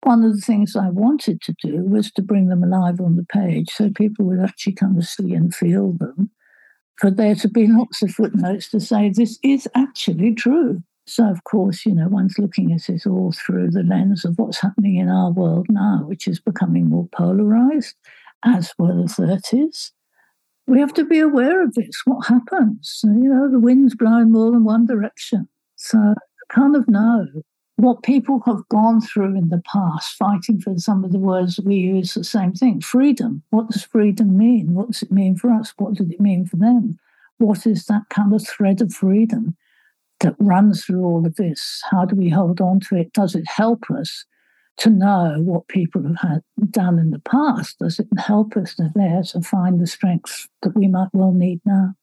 One of the things I wanted to do was to bring them alive on the page so people would actually kind of see and feel them, for there to be lots of footnotes to say this is actually true. So, of course, one's looking at it all through the lens of what's happening in our world now, which is becoming more polarized, as well as that is. We have to be aware of this. What happens? The wind's blowing more than one direction. So, kind of know what people have gone through in the past, fighting for some of the words we use, the same thing. Freedom. What does freedom mean? What does it mean for us? What did it mean for them? What is that kind of thread of freedom that runs through all of this? How do we hold on to it? Does it help us to know what people have done in the past? Does it help us there to find the strengths that we might well need now?